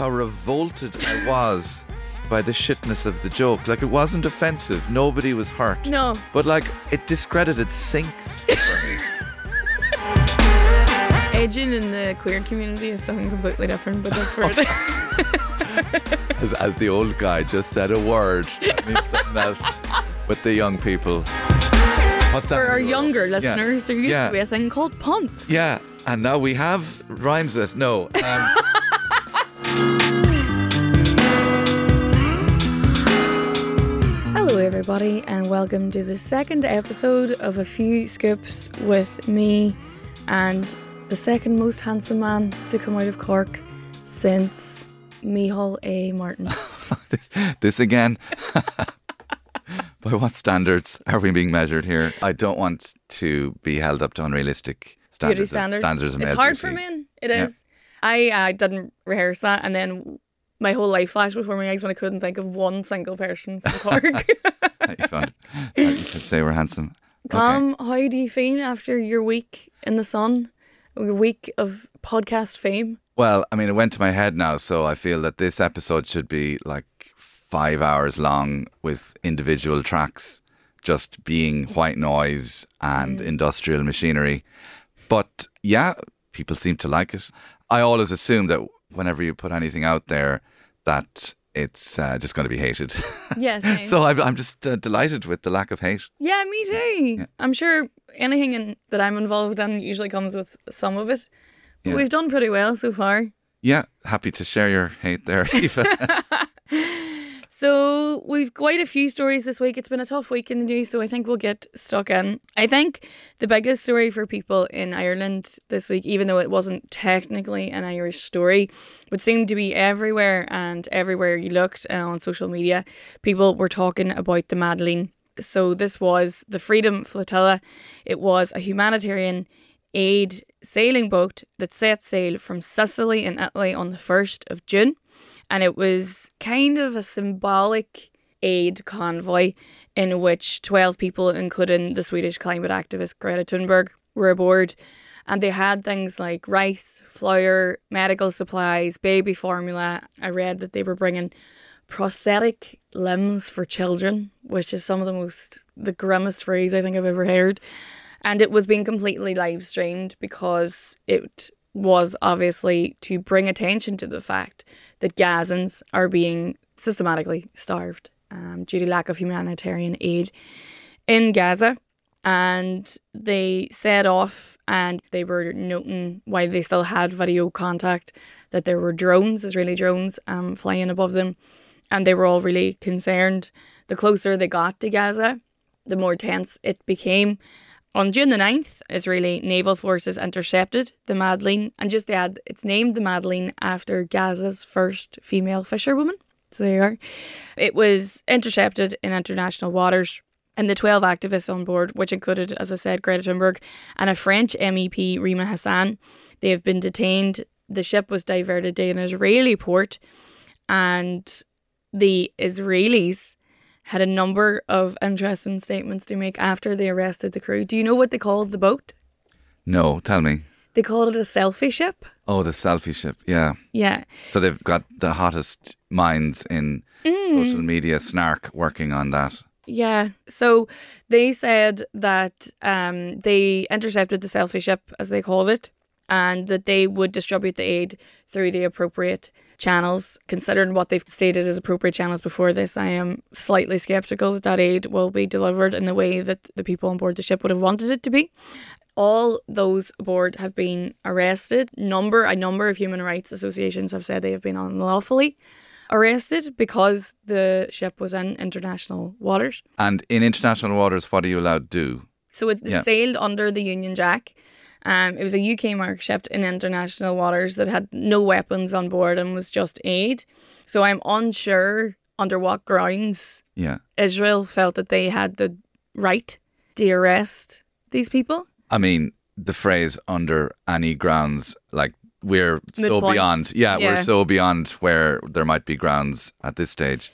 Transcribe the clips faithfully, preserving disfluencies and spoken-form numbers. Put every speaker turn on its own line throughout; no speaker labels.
how revolted I was by the shitness of the joke. Like, it wasn't offensive. Nobody was hurt.
No.
But, like, it discredited Sinks for me.
Aging in the queer community is something completely different, but that's where it
as, as the old guy just said a word, that means something else with the young people. What's that?
For our
mean?
younger listeners,
yeah.
there used
yeah.
to be a thing called punts.
Yeah, and now we have rhymes with. No. Um,
Hello everybody, and welcome to the second episode of A Few Scoops with me and the second most handsome man to come out of Cork since Micheál A. Martin.
this, this again. By what standards are we being measured here? I don't want to be held up to unrealistic standards.
Beauty standards.
Of, standards of
it's
male
hard
beauty.
for men. It
Yeah.
is. I uh, didn't rehearse that, and then my whole life flashed before my eyes when I couldn't think of one single person from Cork.
You found it. You could say we're handsome.
Tom, how do you feel after your week in the sun? Your week of podcast fame?
Well, I mean, it went to my head now, so I feel that this episode should be like five hours long with individual tracks just being white noise and mm. industrial machinery. But yeah, people seem to like it. I always assume that whenever you put anything out there, that it's uh, just going to be hated.
Yes.
So I'm, I'm just uh, delighted with the lack of hate.
Yeah, me too. Yeah. I'm sure anything in, that I'm involved in usually comes with some of it. But yeah. We've done pretty well so far.
Yeah, happy to share your hate there, Eva.
So we've quite a few stories this week. It's been a tough week in the news, so I think we'll get stuck in. I think the biggest story for people in Ireland this week, even though it wasn't technically an Irish story, would seem to be everywhere, and everywhere you looked uh, on social media, people were talking about the Madeleine. So this was the Freedom Flotilla. It was a humanitarian aid sailing boat that set sail from Sicily in Italy on the first of June. And it was kind of a symbolic aid convoy in which twelve people, including the Swedish climate activist Greta Thunberg, were aboard. And they had things like rice, flour, medical supplies, baby formula. I read that they were bringing prosthetic limbs for children, which is some of the most, the grimmest phrase I think I've ever heard. And it was being completely live streamed because it was obviously to bring attention to the fact that Gazans are being systematically starved um, due to lack of humanitarian aid in Gaza. And they set off and they were noting, while they still had video contact, that there were drones, Israeli drones, um, flying above them. And they were all really concerned. The closer they got to Gaza, the more tense it became. On June the ninth, Israeli naval forces intercepted the Madeleine, and just to add, it's named the Madeleine after Gaza's first female fisherwoman. So there you are. It was intercepted in international waters, and the twelve activists on board, which included, as I said, Greta Thunberg and a French M E P, Rima Hassan, they have been detained. The ship was diverted to an Israeli port, and the Israelis had a number of interesting statements to make after they arrested the crew. Do you know what they called the boat?
No, tell me.
They called it a selfie ship.
Oh, the selfie ship, yeah.
Yeah.
So they've got the hottest minds in mm. social media snark working on that.
Yeah. So they said that um, they intercepted the selfie ship, as they called it, and that they would distribute the aid through the appropriate channels. Considering what they've stated as appropriate channels before this, I am slightly sceptical that that aid will be delivered in the way that the people on board the ship would have wanted it to be. All those aboard have been arrested. Number a number of human rights associations have said they have been unlawfully arrested because the ship was in international waters.
And in international waters, what are you allowed to do?
So it
yeah.
sailed under the Union Jack. Um, it was a U K mark ship in international waters that had no weapons on board and was just aid. So I'm unsure under what grounds
yeah.
Israel felt that they had the right to arrest these people.
I mean, the phrase under any grounds, like we're so
Mid-point.
beyond, yeah,
Yeah.
we're so beyond where there might be grounds at this stage.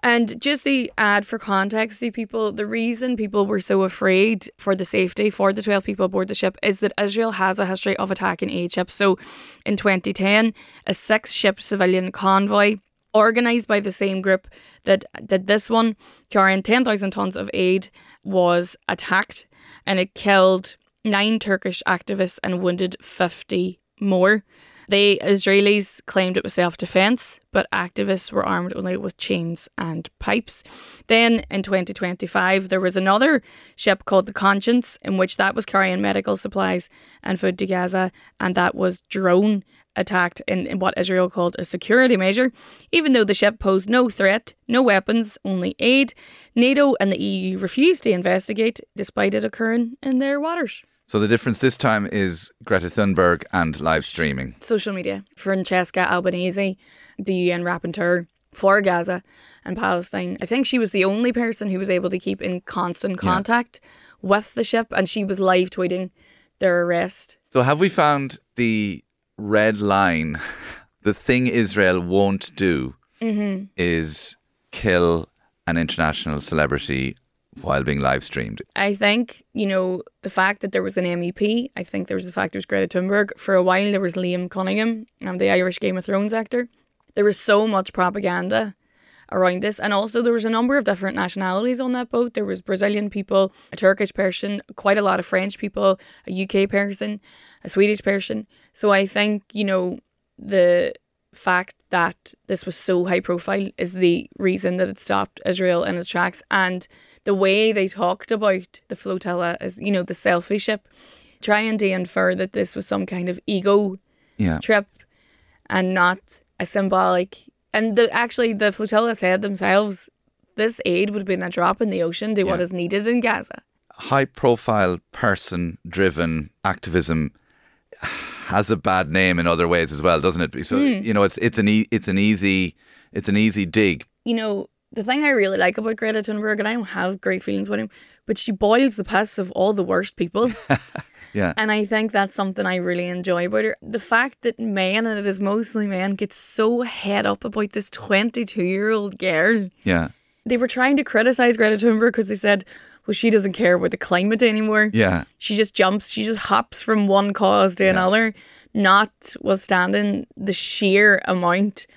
And just to add for context to people, the reason people were so afraid for the safety for the twelve people aboard the ship is that Israel has a history of attacking aid ships. So in twenty ten, a six-ship civilian convoy organised by the same group that did this one, carrying ten thousand tonnes of aid, was attacked, and it killed nine Turkish activists and wounded fifty more. The Israelis claimed it was self-defence, but activists were armed only with chains and pipes. Then in twenty twenty-five, there was another ship called the Conscience, in which that was carrying medical supplies and food to Gaza, and that was drone attacked in, in what Israel called a security measure. Even though the ship posed no threat, no weapons, only aid, NATO and the E U refused to investigate, despite it occurring in their waters.
So the difference this time is Greta Thunberg and live streaming.
Social media. Francesca Albanese, the U N rapporteur for Gaza and Palestine. I think she was the only person who was able to keep in constant contact yeah. with the ship, and she was live tweeting their arrest.
So have we found the red line? The thing Israel won't do mm-hmm. is kill an international celebrity while being live streamed.
I think, you know, the fact that there was an M E P, I think there was the fact there was Greta Thunberg. For a while there was Liam Cunningham, um, the Irish Game of Thrones actor. There was so much propaganda around this, and also there was a number of different nationalities on that boat. There was Brazilian people, a Turkish person, quite a lot of French people, a U K person, a Swedish person. So I think, you know, the fact that this was so high profile is the reason that it stopped Israel in its tracks. And the way they talked about the flotilla as, you know, the selfie ship, trying to infer that this was some kind of ego
yeah.
trip and not a symbolic. And the, actually, the flotilla said themselves, this aid would have been a drop in the ocean to yeah. what is needed in Gaza.
High profile, person driven activism has a bad name in other ways as well, doesn't it? So mm. you know, it's it's an e- it's an easy it's an easy dig.
You know, the thing I really like about Greta Thunberg, and I don't have great feelings about him, but she boils the piss of all the worst people.
yeah.
And I think that's something I really enjoy about her. The fact that men, and it is mostly men, get so head up about this twenty-two-year-old girl.
Yeah.
They were trying to criticise Greta Thunberg because they said, well, she doesn't care about the climate anymore.
Yeah.
She just jumps, she just hops from one cause to yeah. another, notwithstanding the sheer amount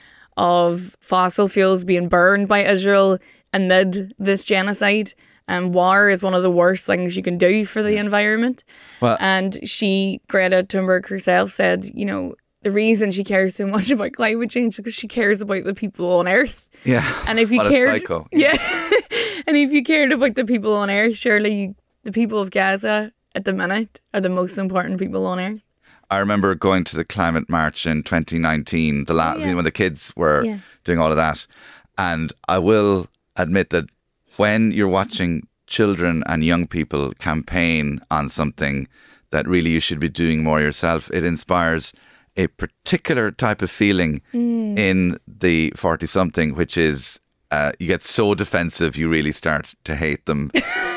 of fossil fuels being burned by Israel amid this genocide. And war is one of the worst things you can do for the yeah. environment. Well, and she, Greta Thunberg herself, said, you know, the reason she cares so much about climate change is because she cares about the people on Earth.
Yeah.
And if you
what
cared,
a psycho.
Yeah. And if you cared about the people on Earth, surely you, the people of Gaza at the minute are the most important people on Earth.
I remember going to the climate march in twenty nineteen, the last, yeah. you know, when the kids were yeah. doing all of that. And I will admit that when you're watching children and young people campaign on something that really you should be doing more yourself, it inspires a particular type of feeling mm. in the forty-something, which is uh, you get so defensive you really start to hate them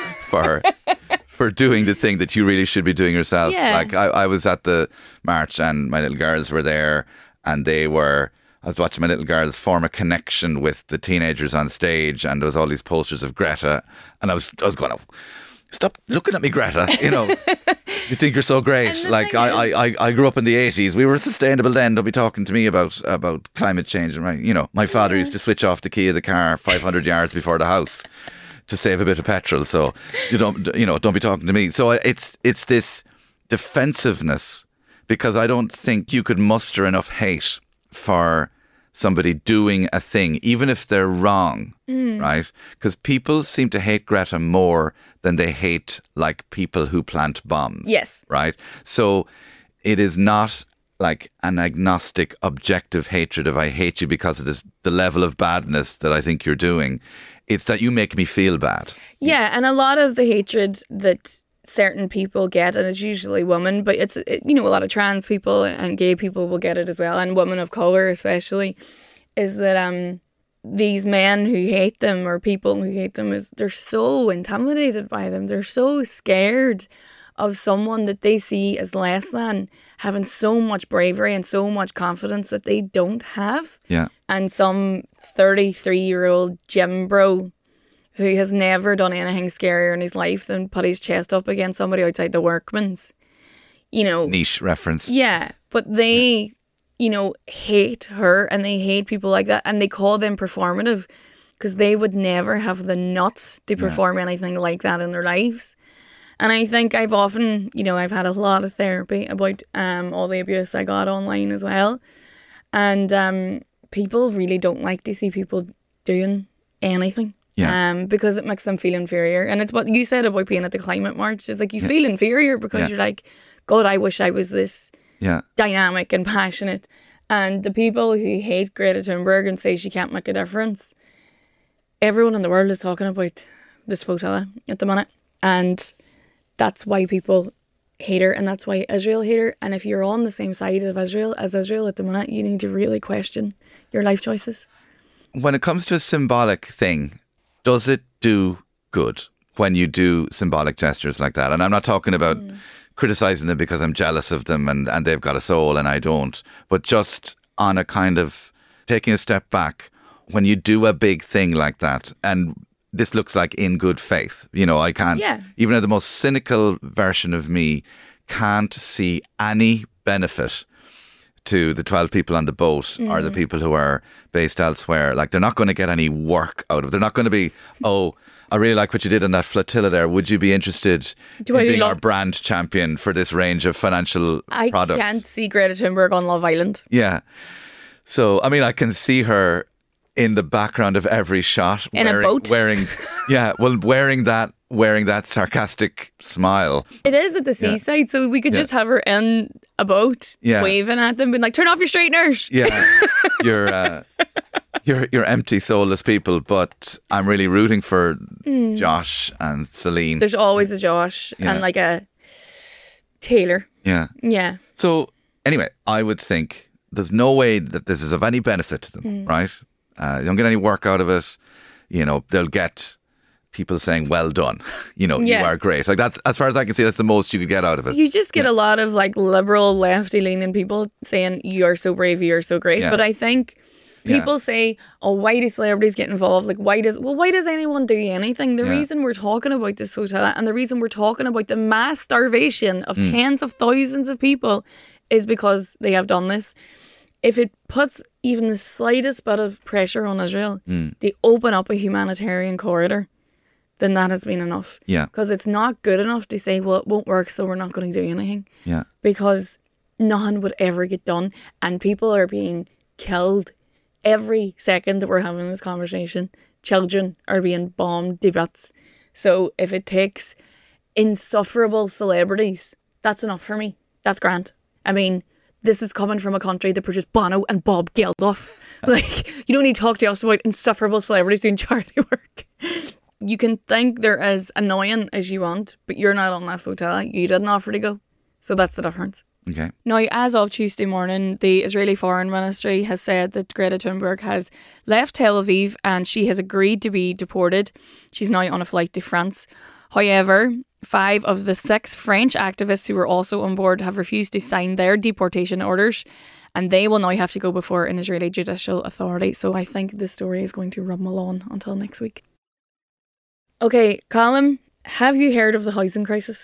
for for doing the thing that you really should be doing yourself.
Yeah.
Like I, I was at the march and my little girls were there, and they were, I was watching my little girls form a connection with the teenagers on stage, and there was all these posters of Greta, and I was I was going, oh, stop looking at me, Greta. You know, you think you're so great. Like I, I, I, I grew up in the eighties. We were sustainable then. Don't be talking to me about about climate change. And my, you know, my father yeah. used to switch off the key of the car five hundred yards before the house to save a bit of petrol. So you don't, you know, don't be talking to me. So it's it's this defensiveness, because I don't think you could muster enough hate for somebody doing a thing, even if they're wrong, mm. right? Because people seem to hate Greta more than they hate, like, people who plant bombs.
Yes.
Right? So it is not like an agnostic, objective hatred of I hate you because of this, the level of badness that I think you're doing. It's that you make me feel bad.
Yeah, and a lot of the hatred that certain people get, and it's usually women, but it's, it, you know, a lot of trans people and gay people will get it as well, and women of colour especially, is that um these men who hate them, or people who hate them, is they're so intimidated by them. They're so scared of someone that they see as less than having so much bravery and so much confidence that they don't have.
Yeah.
And some thirty-three-year-old gym bro who has never done anything scarier in his life than put his chest up against somebody outside the Workman's. You know.
Niche reference.
Yeah. But they, you know, hate her and they hate people like that. And they call them performative because they would never have the nuts to perform yeah. anything like that in their lives. And I think I've often, you know, I've had a lot of therapy about um, all the abuse I got online as well. And um, people really don't like to see people doing anything.
Yeah.
Um, because it makes them feel inferior. And it's what you said about being at the climate march. It's like you yeah. feel inferior because yeah. you're like, God, I wish I was this
yeah. dynamic
and passionate. And the people who hate Greta Thunberg and say she can't make a difference, everyone in the world is talking about this flotilla at the minute. And that's why people hate her, and that's why Israel hate her. And if you're on the same side of Israel as Israel at the minute, you need to really question your life choices.
When it comes to a symbolic thing, does it do good when you do symbolic gestures like that? And I'm not talking about mm. criticising them because I'm jealous of them and, and they've got a soul and I don't, but just on a kind of taking a step back, when you do a big thing like that, and this looks like in good faith. You know, I can't,
yeah.
even the most cynical version of me can't see any benefit to the twelve people on the boat mm. or the people who are based elsewhere. Like, they're not going to get any work out of it. They're not going to be, oh, I really like what you did on that flotilla there. Would you be interested
do
in
I
being
love-
our brand champion for this range of financial
I
products?
I can't see Greta Thunberg on Love Island.
Yeah. So, I mean, I can see her in the background of every shot,
in
wearing,
a boat,
wearing, yeah, well, wearing that, wearing that sarcastic smile.
It is at the seaside, yeah. so we could yeah. just have her in a boat, yeah. waving at them, being like, "Turn off your straighteners."
Yeah, you're, uh, you're, you're empty, soulless people. But I'm really rooting for mm. Josh and Celine.
There's always a Josh yeah. and like a Taylor.
Yeah,
yeah.
So anyway, I would think there's no way that this is of any benefit to them, mm. right? Uh, they don't get any work out of it. You know, they'll get people saying, well done. You know,
yeah.
you are great. Like, that's, as far as I can see, that's the most you could get out of it.
You just get
yeah.
a lot of like liberal, lefty leaning people saying, you're so brave, you're so great.
Yeah.
But I think people
yeah.
say, oh, why do celebrities get involved? Like, why does, well, why does anyone do anything? The
yeah.
reason we're talking about this hotel and the reason we're talking about the mass starvation of mm. tens of thousands of people is because they have done this. If it puts even the slightest bit of pressure on Israel,
mm.
they open up a humanitarian corridor, then that has been enough.
Yeah.
Because it's not good enough to say, well, it won't work, so we're not going to do anything.
Yeah.
Because none would ever get done. And people are being killed every second that we're having this conversation. Children are being bombed to bits. So if it takes insufferable celebrities, that's enough for me. That's grand. I mean, this is coming from a country that produced Bono and Bob Geldof. Like, you don't need to talk to us about insufferable celebrities doing charity work. You can think they're as annoying as you want, but you're not on that flotilla. You didn't offer to go. So that's the difference.
Okay.
Now, as of Tuesday morning, the Israeli Foreign Ministry has said that Greta Thunberg has left Tel Aviv and she has agreed to be deported. She's now on a flight to France. However, five of the six French activists who were also on board have refused to sign their deportation orders, and they will now have to go before an Israeli judicial authority. So I think this story is going to rumble on until next week. Okay, Colin, have you heard of the housing crisis?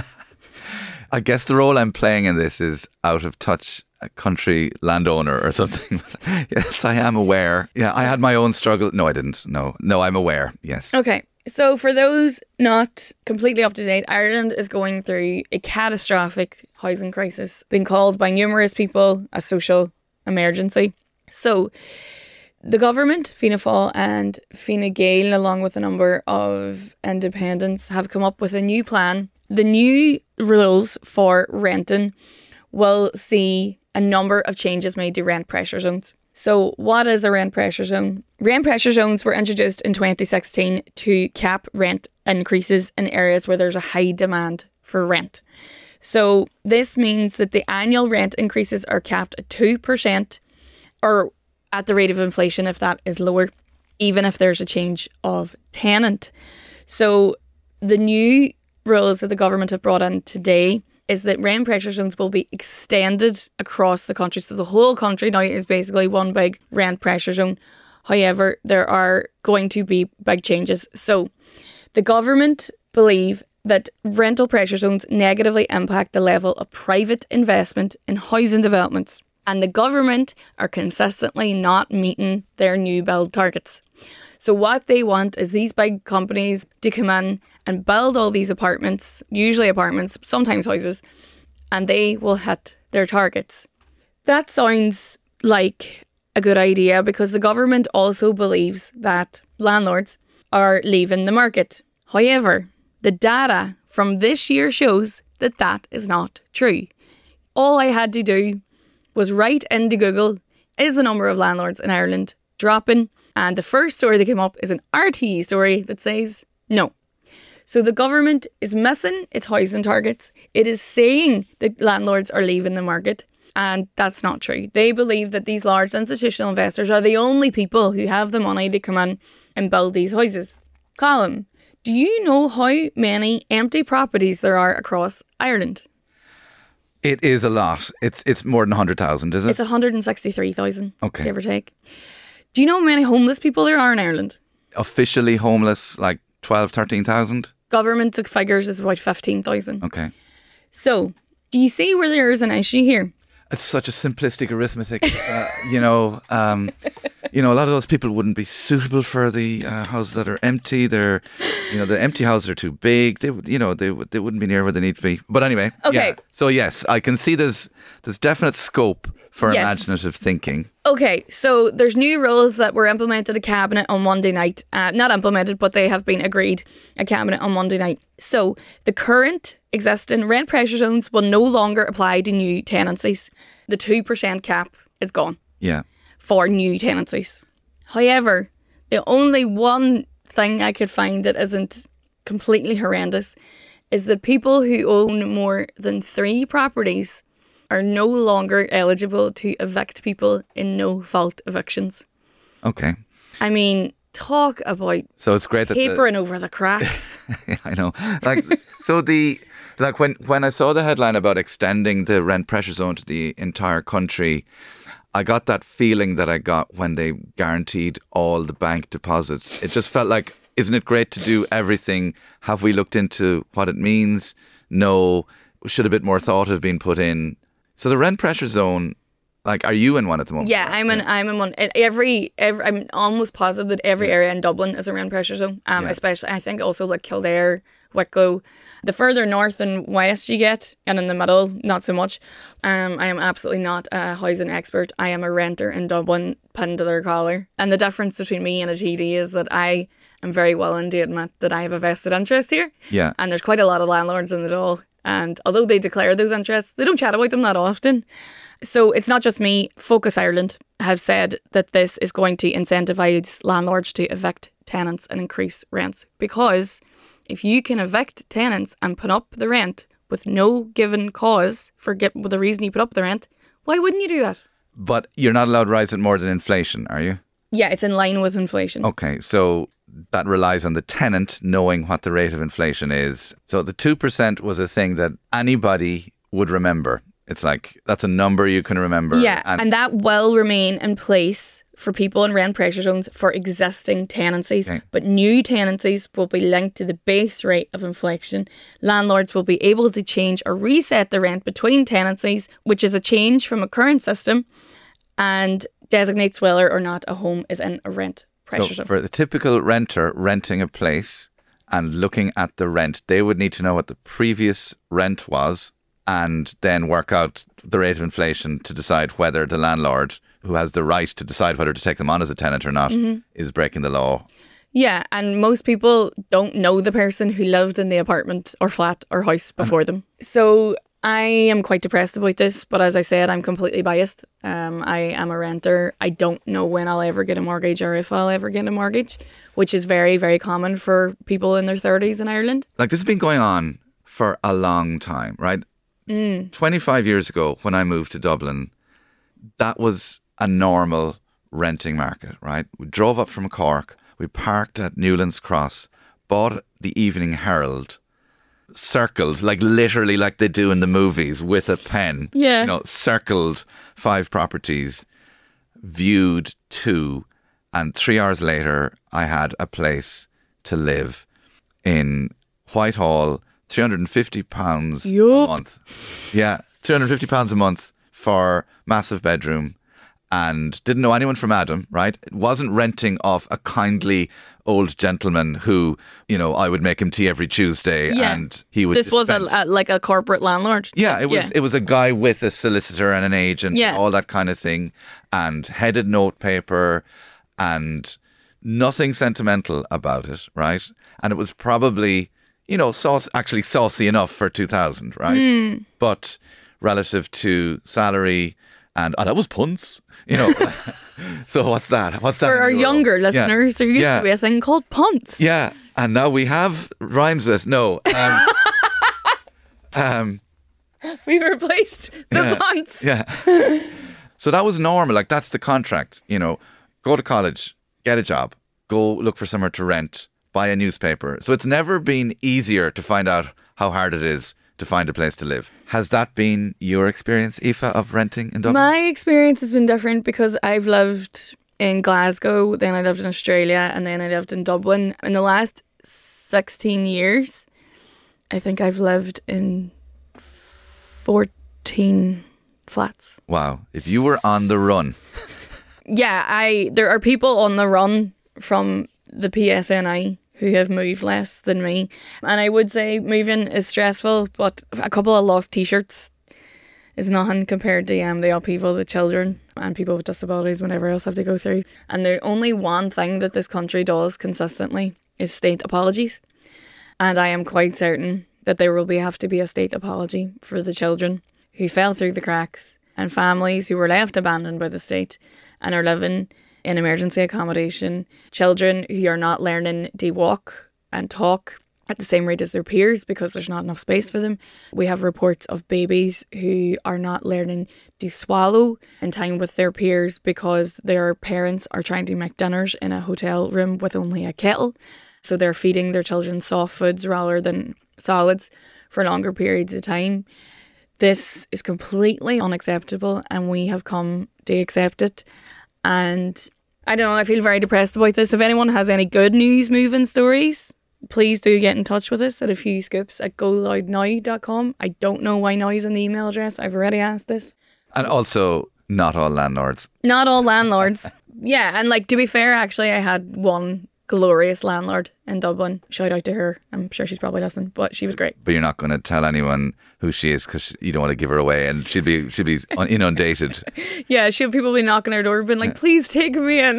I guess the role I'm playing in this is out of touch a country landowner or something. Yes, I am aware. Yeah, I had my own struggle. No, I didn't. No, no, I'm aware. Yes.
Okay. So for those not completely up to date, Ireland is going through a catastrophic housing crisis, being called by numerous people a social emergency. So the government, Fianna Fáil and Fine Gael, along with a number of independents, have come up with a new plan. The new rules for renting will see a number of changes made to rent pressure zones. So what is a rent pressure zone? Rent pressure zones were introduced in twenty sixteen to cap rent increases in areas where there's a high demand for rent. So this means that the annual rent increases are capped at two percent or at the rate of inflation if that is lower, even if there's a change of tenant. So the new rules that the government have brought in today is that rent pressure zones will be extended across the country. So the whole country now is basically one big rent pressure zone. However, there are going to be big changes. So the government believe that rental pressure zones negatively impact the level of private investment in housing developments. And the government are consistently not meeting their new build targets. So what they want is these big companies to come in and build all these apartments, usually apartments, sometimes houses, and they will hit their targets. That sounds like a good idea because the government also believes that landlords are leaving the market. However, the data from this year shows that that is not true. All I had to do was write into Google, is the number of landlords in Ireland dropping? And the first story that came up is an R T E story that says no. So the government is missing its housing targets. It is saying that landlords are leaving the market, and that's not true. They believe that these large institutional investors are the only people who have the money to come in and build these houses. Colin, do you know how many empty properties there are across Ireland?
It is a lot. It's it's more than one hundred thousand, is it?
It's one hundred sixty-three thousand,
okay,
give or take. Do you know how many homeless people there are in Ireland?
Officially homeless, like twelve, thirteen thousand?
Government figures is about fifteen thousand.
Okay.
So, do you see where there is an issue here?
It's such a simplistic arithmetic. uh, you know, um, you know, a lot of those people wouldn't be suitable for the uh, houses that are empty. They're, you know, the empty houses are too big. They, would, you know, they they wouldn't be near where they need to be. But anyway,
okay.
Yeah. So yes, I can see there's there's definite scope for
yes.
imaginative thinking.
Okay, so there's new rules that were implemented at Cabinet on Monday night. Uh, not implemented, but they have been agreed at Cabinet on Monday night. So the current existing rent pressure zones will no longer apply to new tenancies. The two percent cap is gone.
Yeah.
For new tenancies. However, the only one thing I could find that isn't completely horrendous is that people who own more than three properties are no longer eligible to evict people in no-fault evictions.
Okay.
I mean, talk about
so it's great that
papering
the,
over the cracks.
yeah, I know. Like, so the like when when I saw the headline about extending the rent pressure zone to the entire country, I got that feeling that I got when they guaranteed all the bank deposits. It just felt like, isn't it great to do everything? Have we looked into what it means? No. Should a bit more thought have been put in? So the rent pressure zone, like, are you in one at the moment?
Yeah, I'm in. Yeah. I'm in one. Every, every, I'm almost positive that every area in Dublin is a rent pressure zone. Um, yeah. Especially, I think also like Kildare, Wicklow. The further north and west you get, and in the middle, not so much. Um, I am absolutely not a housing expert. I am a renter in Dublin, pinned to their collar. And the difference between me and a T D is that I am very willing to admit that I have a vested interest here.
Yeah.
And there's quite a lot of landlords in the Dáil. And although they declare those interests, they don't chat about them that often. So it's not just me. Focus Ireland have said that this is going to incentivise landlords to evict tenants and increase rents. Because if you can evict tenants and put up the rent with no given cause for get, the reason you put up the rent, why wouldn't you do that?
But you're not allowed to rise it more than inflation, are you?
Yeah, it's in line with inflation.
Okay, so that relies on the tenant knowing what the rate of inflation is. So the two percent was a thing that anybody would remember. It's like, that's a number you can remember.
Yeah, and, and that will remain in place for people in rent pressure zones for existing tenancies. Okay. But new tenancies will be linked to the base rate of inflation. Landlords will be able to change or reset the rent between tenancies, which is a change from a current system, and designates whether or not a home is in a rent pressure
so
zone.
For the typical renter renting a place and looking at the rent, they would need to know what the previous rent was and then work out the rate of inflation to decide whether the landlord, who has the right to decide whether to take them on as a tenant or not, mm-hmm. is breaking the law. Yeah, and most people don't know the person who lived in the apartment or flat or house before them. So I am quite depressed about this, but as I said, I'm completely biased. Um, I am a renter. I don't know when I'll ever get a mortgage or if I'll ever get a mortgage, which is very, very common for people in their thirties in Ireland. Like, this has been going on for a long time, right? Mm. twenty-five years ago, when I moved to Dublin, that was a normal renting market, right? We drove up from Cork, we parked at Newlands Cross, bought the Evening Herald, circled, like literally like they do in the movies with a pen.
Yeah.
You know, circled five properties, viewed two, and three hours later I had a place to live in Whitehall, three hundred fifty pounds
Yup.
a month. Yeah, three hundred fifty pounds a month for massive bedroom, and didn't know anyone from Adam, right? It wasn't renting off a kindly old gentleman who, you know, I would make him tea every Tuesday
Yeah.
and he would
This was a,
dispense-
a, like a corporate landlord.
yeah, it was
Yeah.
it was a guy with a solicitor and an agent
Yeah.
and all that kind of thing, and headed notepaper and nothing sentimental about it, right? And it was probably, you know, sauce actually saucy enough for two thousand, right?
Mm.
But relative to salary and oh, that was punts, you know. So what's that? What's that?
For
in
our
euro?
younger
Yeah.
listeners, there used
Yeah.
to be a thing called punts.
Yeah, and now we have rhymes with no. Um, um,
We replaced the
Yeah.
punts.
Yeah. So that was normal. Like, that's the contract. You know, go to college, get a job, go look for somewhere to rent, buy a newspaper. So it's never been easier to find out how hard it is to find a place to live. Has that been your experience, Aoife, of renting in Dublin?
My experience has been different because I've lived in Glasgow, then I lived in Australia, and then I lived in Dublin. In the last sixteen years, I think I've lived in fourteen flats.
Wow. If you were on the run,
Yeah, I there are people on the run from the P S N I who have moved less than me. And I would say moving is stressful, but a couple of lost t-shirts is nothing compared to um, the upheaval with children and people with disabilities, whatever else have to go through. And the only one thing that this country does consistently is state apologies. And I am quite certain that there will be have to be a state apology for the children who fell through the cracks and families who were left abandoned by the state and are living in emergency accommodation, children who are not learning to walk and talk at the same rate as their peers because there's not enough space for them. We have reports of babies who are not learning to swallow in time with their peers because their parents are trying to make dinners in a hotel room with only a kettle. So they're feeding their children soft foods rather than solids for longer periods of time. This is completely unacceptable and we have come to accept it. And I don't know, I feel very depressed about this. If anyone has any good news moving stories, please do get in touch with us at a few scoops at go loud now dot com. I don't know why now is in the email address. I've already asked this.
and also not all landlords.
Not all landlords. Yeah, and like to be fair, actually I had one glorious landlord in Dublin. Shout out to her. I'm sure she's probably listening, but she was great.
But you're not going to tell anyone who she is because you don't want to give her away, and she'd be she'd be inundated.
Yeah, she'll people be knocking her door, being like, please take me in.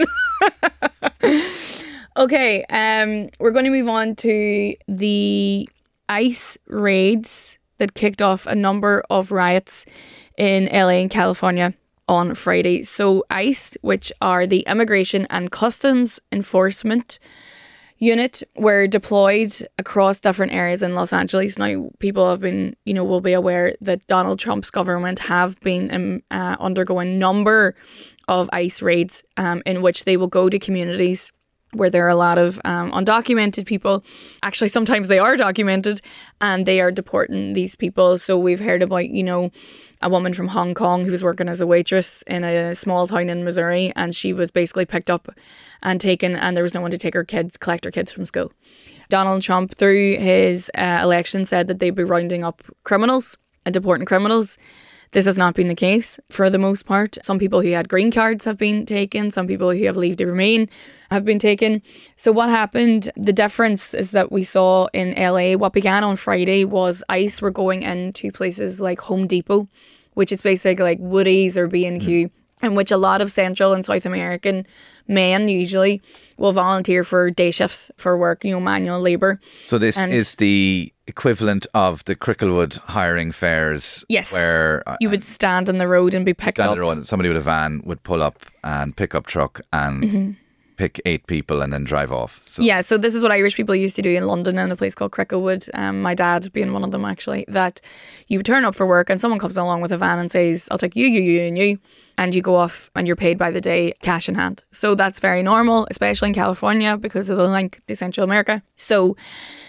Okay, um, we're going to move on to the ICE raids that kicked off a number of riots in L A and California on Friday. So ICE, which are the Immigration and Customs Enforcement Unit, were deployed across different areas in Los Angeles. Now, people have been, you know, will be aware that Donald Trump's government have been um, uh, undergoing a number of ICE raids um, in which they will go to communities where there are a lot of um, undocumented people. Actually, sometimes they are documented and they are deporting these people. So we've heard about, you know, a woman from Hong Kong who was working as a waitress in a small town in Missouri, and she was basically picked up and taken, and there was no one to take her kids, collect her kids from school. Donald Trump, through his uh, election, said that they'd be rounding up criminals and deporting criminals. This has not been the case for the most part. Some people who had green cards have been taken. Some people who have leave to remain have been taken. So what happened, the difference is that we saw in L A, what began on Friday was ICE were going into places like Home Depot, which is basically like Woodies or B and Q, in which a lot of Central and South American men usually will volunteer for day shifts for work, you know, manual labour.
So this
And-
is the equivalent of the Cricklewood hiring fairs.
Yes.
Where uh,
You would stand on the road and be picked
stand
up.
on the road, somebody with a van would pull up and pick up truck and
Mm-hmm.
pick eight people and then drive off. So
Yeah, so this is what Irish people used to do in London in a place called Cricklewood. Um, my dad being one of them, actually, that you would turn up for work and someone comes along with a van and says, I'll take you, you, you, and you. And you go off and you're paid by the day, cash in hand. So that's very normal, especially in California because of the link to Central America. So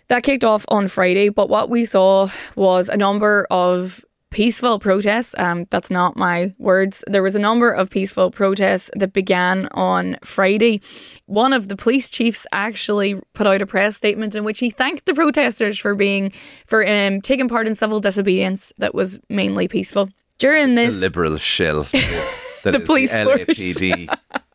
That kicked off on Friday, but what we saw was a number of peaceful protests. Um, that's not my words. There was a number of peaceful protests that began on Friday. One of the police chiefs actually put out a press statement in which he thanked the protesters for being for um, taking part in civil disobedience that was mainly peaceful. During this,
the liberal shill, that
the
is
police
the L A P D.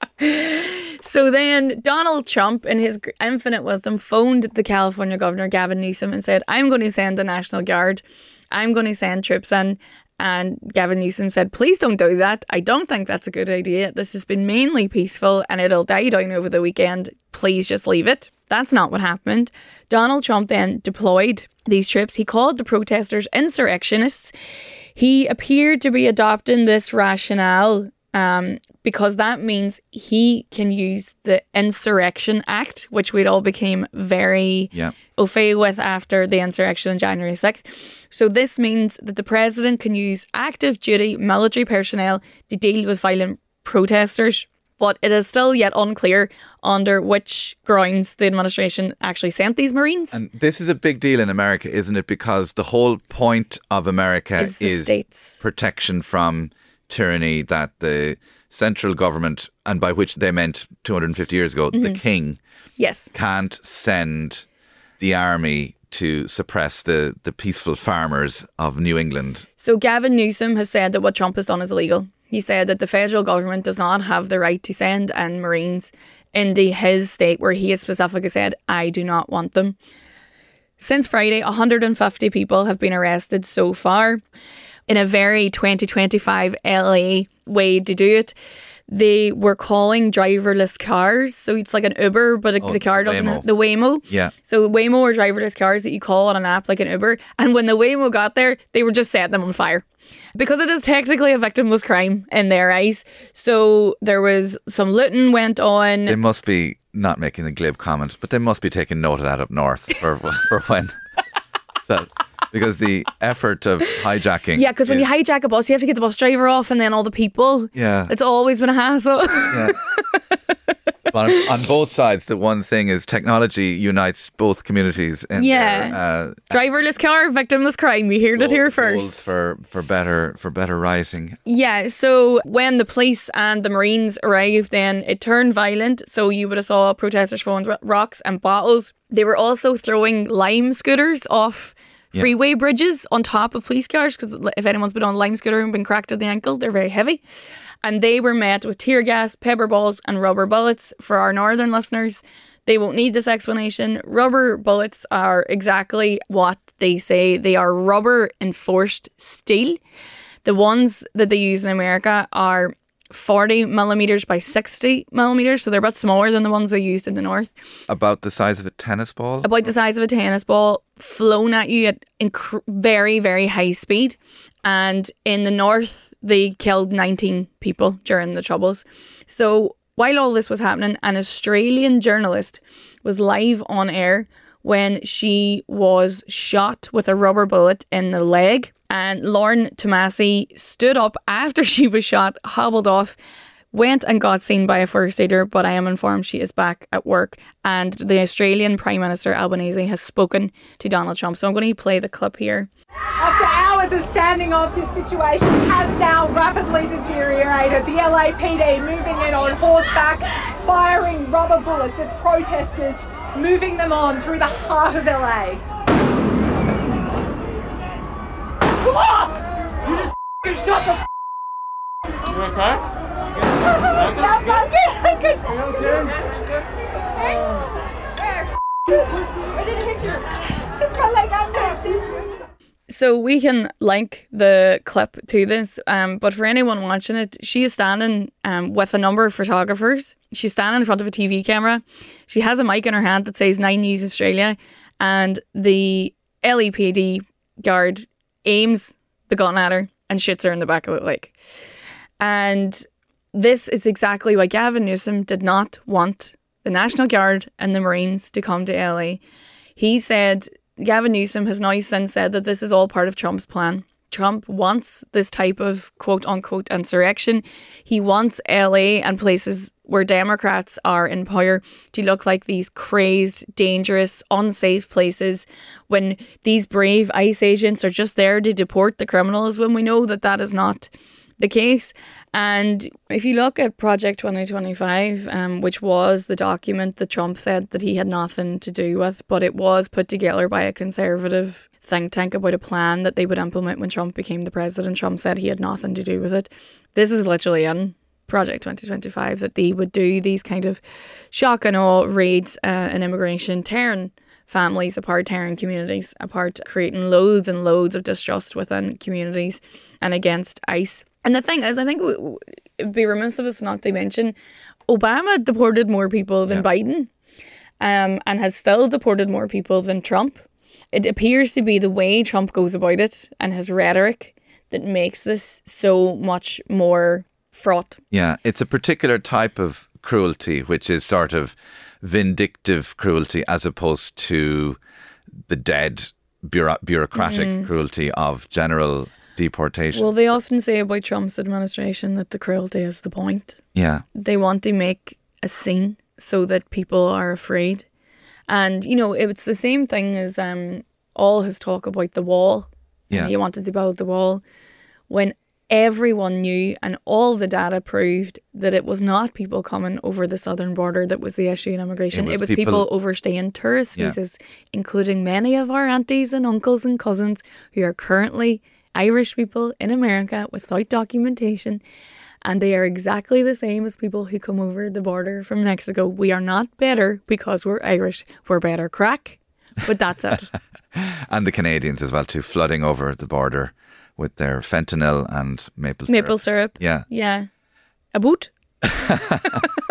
So then Donald Trump, in his infinite wisdom, phoned the California governor, Gavin Newsom, and said, I'm going to send the National Guard. I'm going to send troops in. And Gavin Newsom said, please don't do that. I don't think that's a good idea. This has been mainly peaceful and it'll die down over the weekend. Please just leave it. That's not what happened. Donald Trump then deployed these troops. He called the protesters insurrectionists. He appeared to be adopting this rationale um, because that means he can use the Insurrection Act, which we'd all became very
yeah.
au fait with after the insurrection on January sixth. So this means that the president can use active duty military personnel to deal with violent protesters. But it is still yet unclear under which grounds the administration actually sent these Marines.
And this is a big deal in America, isn't it? Because the whole point of America
is,
is
states.
protection from tyranny, that the central government, and by which they meant two hundred fifty years ago, mm-hmm. the king
yes.
can't send the army to suppress the, the peaceful farmers of New England.
So Gavin Newsom has said that what Trump has done is illegal. He said that the federal government does not have the right to send in Marines into his state, where he has specifically said, I do not want them. Since Friday, one hundred fifty people have been arrested so far. In a very twenty twenty-five L A way to do it, they were calling driverless cars. So it's like an Uber, but it,
oh,
the car doesn't
Waymo.
have the Waymo.
Yeah.
So Waymo are driverless cars that you call on an app like an Uber. And when the Waymo got there, they were just setting them on fire. Because it is technically a victimless crime in their eyes. So there was some looting went on.
They must be not making a glib comment, but they must be taking note of that up north for, for when. So, because the effort of hijacking.
Yeah, because when you hijack a bus, you have to get the bus driver off and then all the people.
Yeah.
It's always been a hassle.
Yeah. on, on both sides, the one thing is technology unites both communities. In
yeah.
Their, uh,
driverless car, victimless crime. We heard it here first.
For, for better for better rioting.
Yeah, so when the police and the Marines arrived, then it turned violent. So you would have saw protesters throwing rocks and bottles. They were also throwing lime scooters off yeah. freeway bridges on top of police cars, because if anyone's been on a lime scooter and been cracked at the ankle, they're very heavy. And they were met with tear gas, pepper balls and rubber bullets. For our northern listeners, they won't need this explanation. Rubber bullets are exactly what they say. They are rubber enforced steel. The ones that they use in America are forty millimeters by sixty millimeters, so they're a bit smaller than the ones they used in the north.
About the size of a tennis ball?
About the size of a tennis ball, flown at you at inc- very, very high speed. And in the north, they killed nineteen people during the Troubles. So while all this was happening, an Australian journalist was live on air when she was shot with a rubber bullet in the leg. And Lauren Tomasi stood up after she was shot, hobbled off, went and got seen by a first aider, but I am informed she is back at work. And the Australian Prime Minister Albanese has spoken to Donald Trump. So I'm going to play the clip here.
After hours of standing off, this situation has now rapidly deteriorated. The L A P D moving in on horseback, firing rubber bullets at protesters, moving them on through the heart of L A. You just f***ing shut the f***.
You okay?
No, I'm good, I'm good.
Are you okay?
Hey, where? Where did it hit you? Just my leg, I'm good.
So we can link the clip to this, um, but for anyone watching it, she is standing um, with a number of photographers. She's standing in front of a T V camera. She has a mic in her hand that says Nine News Australia, and the L A P D guard aims the gun at her and shoots her in the back of the leg. And this is exactly why Gavin Newsom did not want the National Guard and the Marines to come to L A. He said, Gavin Newsom has now since said that this is all part of Trump's plan. Trump wants this type of quote unquote insurrection. He wants L A and places where Democrats are in power to look like these crazed, dangerous, unsafe places when these brave ICE agents are just there to deport the criminals, when we know that that is not the case. And if you look at Project twenty twenty-five, um, which was the document that Trump said that he had nothing to do with, but it was put together by a conservative think tank about a plan that they would implement when Trump became the president. Trump said he had nothing to do with it. This is literally in Project twenty twenty-five, that they would do these kind of shock and awe raids uh, in immigration, tearing families apart, tearing communities apart, creating loads and loads of distrust within communities and against ICE. And the thing is, I think it'd be remiss of us not to mention, Obama deported more people than yeah. Biden, um, and has still deported more people than Trump. It appears to be the way Trump goes about it and his rhetoric that makes this so much more fraught.
Yeah, it's a particular type of cruelty, which is sort of vindictive cruelty as opposed to the dead bureau- bureaucratic mm. cruelty of general deportation.
Well, they often say about Trump's administration that the cruelty is the point.
Yeah.
They want to make a scene so that people are afraid. And, you know, it's the same thing as um, all his talk about the wall.
Yeah.
He wanted to build the wall when everyone knew and all the data proved that it was not people coming over the southern border that was the issue in immigration. It was, it was people, people overstaying tourist yeah. visas, including many of our aunties and uncles and cousins who are currently Irish people in America without documentation. And they are exactly the same as people who come over the border from Mexico. We are not better because we're Irish. We're better crack, but that's it.
And the Canadians as well too, flooding over the border with their fentanyl and maple syrup.
Maple syrup.
Yeah.
Yeah. A boot.
Yeah,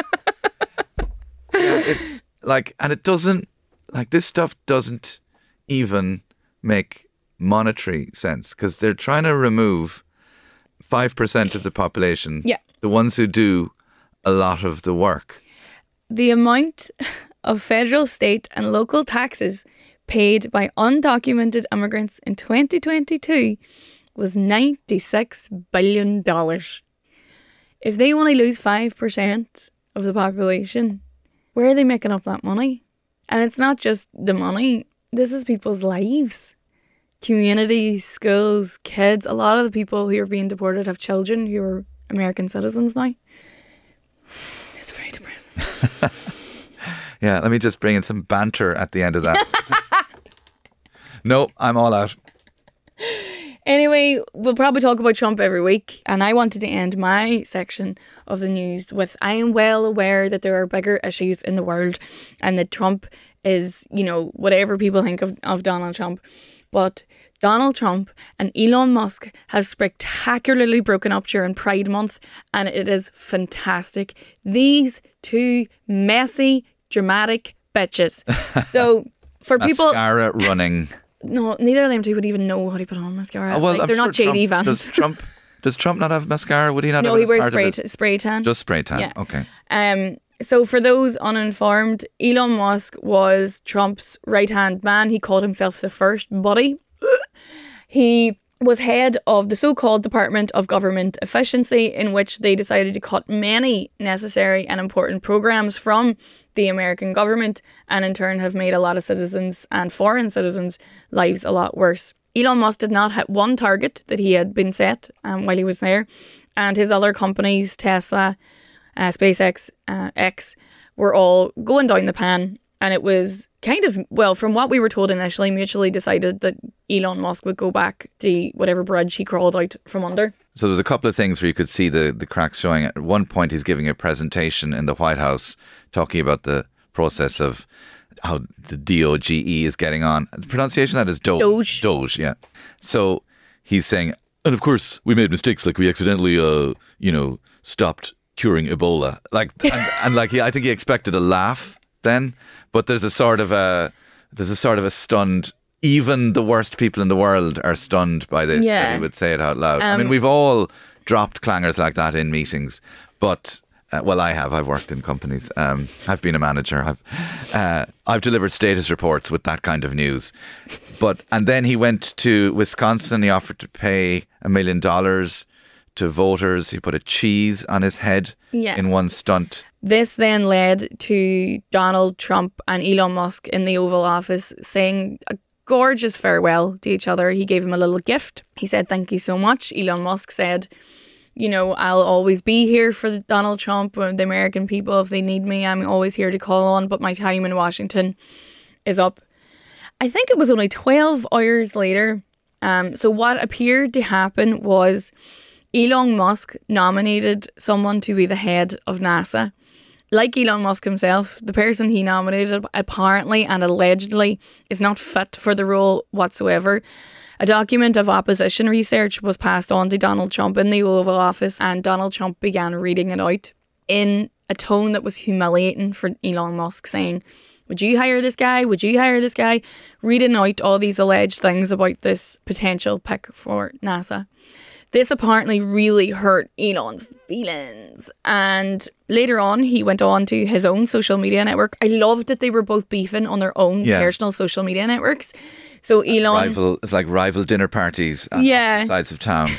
it's like, and it doesn't, like this stuff doesn't even make monetary sense because they're trying to remove five percent of the population,
yeah.
the ones who do a lot of the work.
The amount of federal, state and local taxes paid by undocumented immigrants in twenty twenty-two was ninety-six billion dollars. If they only lose five percent of the population, where are they making up that money? And it's not just the money, this is people's lives. Communities, schools, kids. A lot of the people who are being deported have children who are American citizens now. It's very depressing.
Yeah, let me just bring in some banter at the end of that. No, I'm all out.
Anyway, we'll probably talk about Trump every week. And I wanted to end my section of the news with, I am well aware that there are bigger issues in the world and that Trump is, you know, whatever people think of, of Donald Trump. But Donald Trump and Elon Musk have spectacularly broken up during Pride Month, and it is fantastic. These two messy, dramatic bitches. So for people...
Mascara running.
No, neither of them two would even know how to put on mascara.
Oh, well,
like,
I'm
they're
sure
not J D
Trump,
Vance.
Does Trump, does Trump not have mascara? Would he not
no,
have
he wears
part
spray,
of
t- spray tan.
Just spray tan,
yeah.
Okay.
Um. So for those uninformed, Elon Musk was Trump's right-hand man. He called himself the first buddy. He was head of the so-called Department of Government Efficiency, in which they decided to cut many necessary and important programs from the American government and in turn have made a lot of citizens and foreign citizens' lives a lot worse. Elon Musk did not hit one target that he had been set um, while he was there, and his other companies, Tesla, uh, SpaceX, uh, X, were all going down the pan. And it was kind of, well, from what we were told initially, mutually decided that Elon Musk would go back to whatever bridge he crawled out from under.
So there's a couple of things where you could see the, the cracks showing. At one point, he's giving a presentation in the White House talking about the process of how the D O G E is getting on. The pronunciation of that is Doge.
Doge.
Doge, yeah. So he's saying, and of course, we made mistakes, like we accidentally, uh, you know, stopped curing Ebola. Like, and, and like, he, I think he expected a laugh then. But there's a sort of a there's a sort of a stunned. Even the worst people in the world are stunned by this.
Yeah.
That he would say it out loud.
Um,
I mean, we've all dropped clangers like that in meetings, but Uh, well, I have. I've worked in companies. Um, I've been a manager. I've uh, I've delivered status reports with that kind of news. But and then he went to Wisconsin. He offered to pay a million dollars to voters. He put a cheese on his head
Yeah.
in one stunt.
This then led to Donald Trump and Elon Musk in the Oval Office saying a gorgeous farewell to each other. He gave him a little gift. He said, "Thank you so much." Elon Musk said, you know, "I'll always be here for Donald Trump or the American people if they need me. I'm always here to call on, but my time in Washington is up." I think it was only twelve hours later. Um, so what appeared to happen was Elon Musk nominated someone to be the head of NASA. Like Elon Musk himself, the person he nominated apparently and allegedly is not fit for the role whatsoever. A document of opposition research was passed on to Donald Trump in the Oval Office, and Donald Trump began reading it out in a tone that was humiliating for Elon Musk, saying, "Would you hire this guy? Would you hire this guy?" Reading out all these alleged things about this potential pick for NASA. This apparently really hurt Elon's feelings. And later on, he went on to his own social media network. I loved that they were both beefing on their own
Yeah.
personal social media networks. So Elon...
Rival, it's like rival dinner parties on
Yeah.
opposite sides of town.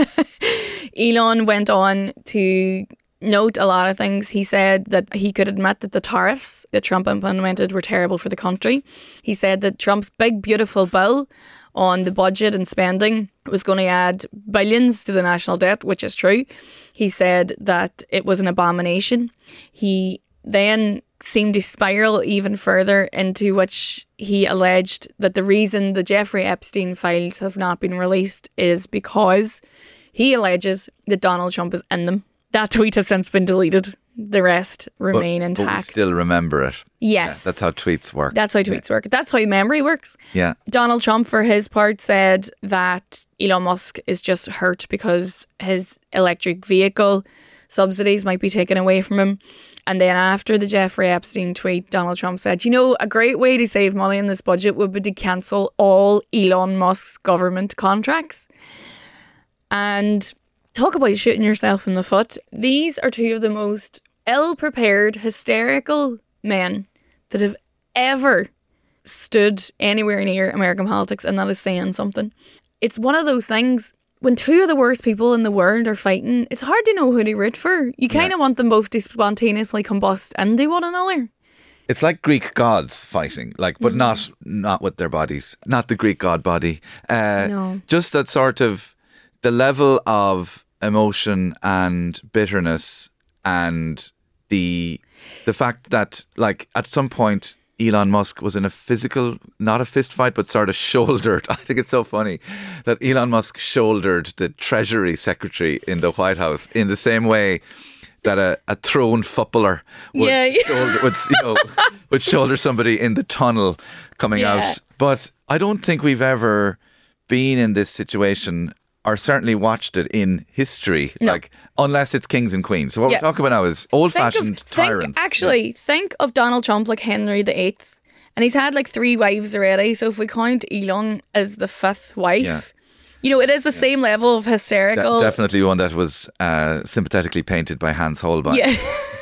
Elon went on to note a lot of things. He said that he could admit that the tariffs that Trump implemented were terrible for the country. He said that Trump's big, beautiful bill on the budget and spending was going to add billions to the national debt, which is true. He said that it was an abomination. He then seemed to spiral even further, into which he alleged that the reason the Jeffrey Epstein files have not been released is because he alleges that Donald Trump is in them. That tweet has since been deleted. The rest remain
but,
intact.
But we still remember it.
Yes.
Yeah, that's how tweets work.
That's how tweets work. That's how memory works.
Yeah.
Donald Trump, for his part, said that Elon Musk is just hurt because his electric vehicle subsidies might be taken away from him. And then after the Jeffrey Epstein tweet, Donald Trump said, you know, a great way to save money in this budget would be to cancel all Elon Musk's government contracts. And talk about shooting yourself in the foot. These are two of the most ill-prepared, hysterical men that have ever stood anywhere near American politics, and that is saying something. It's one of those things, when two of the worst people in the world are fighting, it's hard to know who to root for. You kind of
Yeah.
want them both to spontaneously combust into one another.
It's like Greek gods fighting, like, but
Mm.
not not with their bodies, not the Greek god body. Uh,
No.
Just that sort of the level of emotion and bitterness, and the the fact that, like, at some point Elon Musk was in a physical, not a fist fight, but sort of shouldered. I think it's so funny that Elon Musk shouldered the Treasury Secretary in the White House in the same way that a, a thrown footballer would,
Yeah.
shoulder, would, you know, would shoulder somebody in the tunnel coming
Yeah.
out. But I don't think we've ever been in this situation, or certainly watched it in history,
No.
like, unless it's kings and queens. So what
Yeah.
we're talking about now is old-fashioned
think of,
tyrants.
Think, actually, think of Donald Trump like Henry the Eighth, and he's had like three wives already. So if we count Elon as the fifth wife,
Yeah.
you know, it is the same level of
De-
hysterical.
definitely one that was uh, sympathetically painted by Hans Holbein.
Yeah.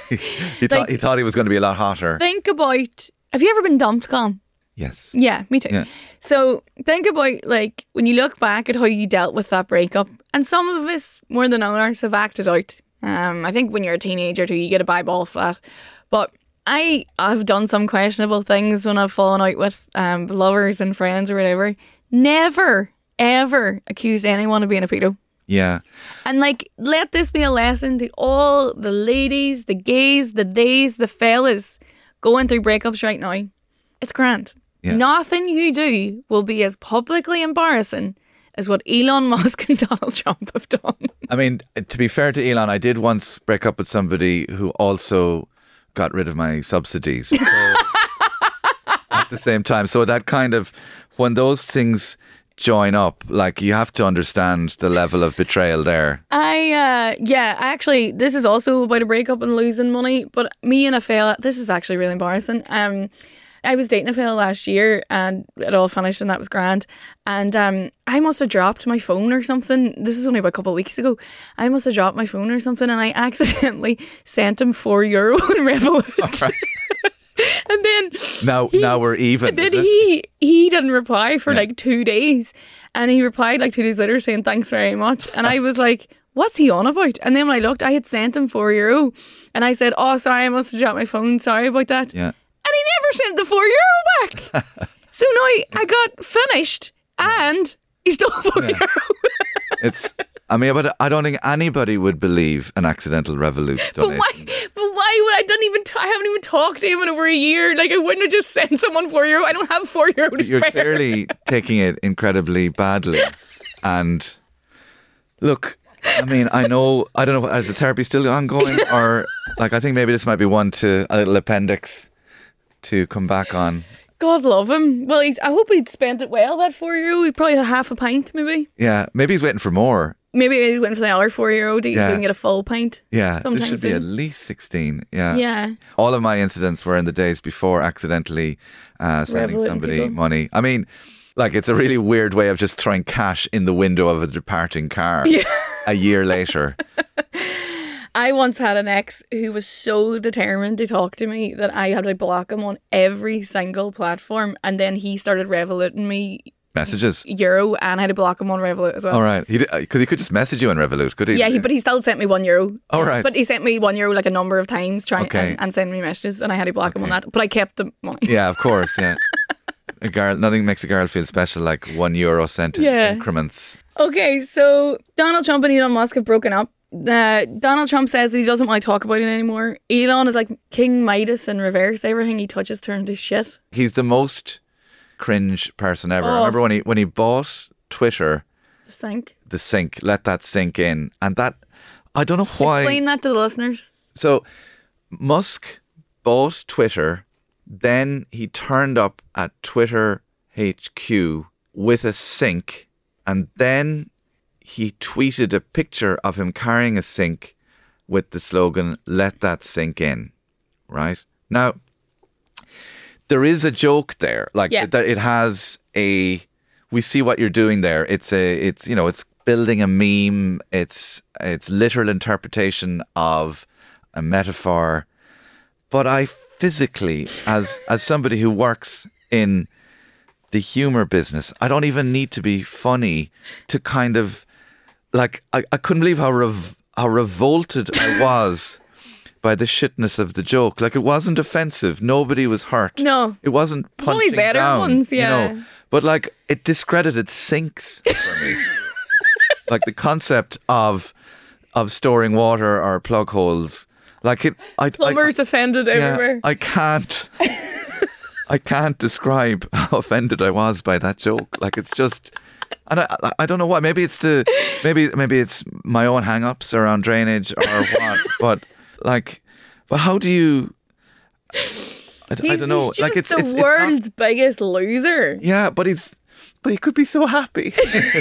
he, thought,
Like-
he thought he was going to be a lot hotter.
Think about, have you ever been dumped, Colin?
Yes.
Yeah, me too.
Yeah.
So think about, like, when you look back at how you dealt with that breakup, and some of us more than others have acted out. Um, I think when you're a teenager too, you get a bye ball for that. But I have done some questionable things when I've fallen out with um, lovers and friends or whatever. Never, ever accused anyone of being a pedo.
Yeah.
And, like, let this be a lesson to all the ladies, the gays, the theys, the fellas going through breakups right now. It's grand.
Yeah.
Nothing you do will be as publicly embarrassing as what Elon Musk and Donald Trump have done.
I mean, to be fair to Elon, I did once break up with somebody who also got rid of my subsidies. So, at the same time. So that kind of, when those things join up, like, you have to understand the level of betrayal there.
I, uh, yeah, actually, this is also about a breakup and losing money, but me and a fella, this is actually really embarrassing. Um, I was dating a fella last year and it all finished and that was grand. And um, I must have dropped my phone or something. This is only about a couple of weeks ago. I must have dropped my phone or something and I accidentally sent him four euro on Revolut.
Right.
And then
Now,
he-
now we're even.
and then
is it?
he he didn't reply for
Yeah.
like two days, and he replied like two days later saying thanks very much, and I was like, what's he on about? And then when I looked, I had sent him four euro, and I said, oh sorry, I must have dropped my phone, sorry about that.
Yeah.
And he never sent the four euro back. So now I, I got finished, and he stole four
Yeah.
euro.
It's. I mean, but I don't think anybody would believe an accidental Revolut
But
donation.
why? But why would I? Didn't even. T- I haven't even talked to him in over a year. Like I wouldn't have just sent someone four euro. I don't have four euro to
You're
spare.
clearly taking it incredibly badly. And look, I mean, I know, I don't know, is the therapy still ongoing? Or, like, I think maybe this might be one to a little appendix to come back on.
God love him. Well, he's. I hope he'd spent it well. That four euro. He probably had half a pint, maybe.
Yeah, maybe he's waiting for more.
Maybe he's waiting for the other four euro to
Yeah.
so he can get a full pint.
Yeah,
Sometime
this should be
soon.
at least sixteen. Yeah.
Yeah.
All of my incidents were in the days before accidentally uh, sending
Revolut
somebody
people.
money. I mean, like, it's a really weird way of just throwing cash in the window of a departing car a year later.
I once had an ex who was so determined to talk to me that I had to block him on every single platform, and then he started Revoluting me
Messages.
euro, and I had to block him on Revolut as well.
All right. Because he could just message you on Revolut, could he?
Yeah, he, but he still sent me one euro.
All right.
But he sent me one euro like a number of times trying
Okay.
and, and sending me messages, and I had to block him on
Okay.
that. But I kept the money.
Yeah, of course, yeah. A girl, nothing makes a girl feel special like one euro sent in
Yeah.
increments.
Okay, so Donald Trump and Elon Musk have broken up. Uh, Donald Trump says that he doesn't want to talk about it anymore. Elon is like King Midas in reverse. Everything he touches turns to shit.
He's the most cringe person ever. I
Oh.
remember when he when he bought Twitter,
The sink.
the sink, let that sink in. And that, I don't know why.
Explain that to the listeners.
So Musk bought Twitter, then he turned up at Twitter H Q with a sink, and then he tweeted a picture of him carrying a sink with the slogan, let that sink in. Right? Now, there is a joke there. Like,
Yeah.
that it has a, we see what you're doing there. It's a, it's, you know, it's building a meme. It's, it's literal interpretation of a metaphor. But I physically, as as somebody who works in the humor business, I don't even need to be funny to kind of, like, I, I couldn't believe how rev- how revolted I was by the shitness of the joke. Like, it wasn't offensive. Nobody was hurt.
No.
It wasn't
There's always
punching
better
down,
ones,
you
yeah.
know. But, like, it discredited sinks for me. Like, the concept of of storing water or plug holes. Like, it, I,
Plumbers
I,
offended
yeah,
everywhere.
I can't. I can't describe how offended I was by that joke. Like, it's just, and I, I- I don't know why. Maybe it's the, maybe maybe it's my own hang-ups around drainage or what. But like, but how do you? I, I
He's,
don't know.
he's just
Like, it's
the
it's, it's not-
world's biggest loser.
yeah, but he's, but he could be so happy.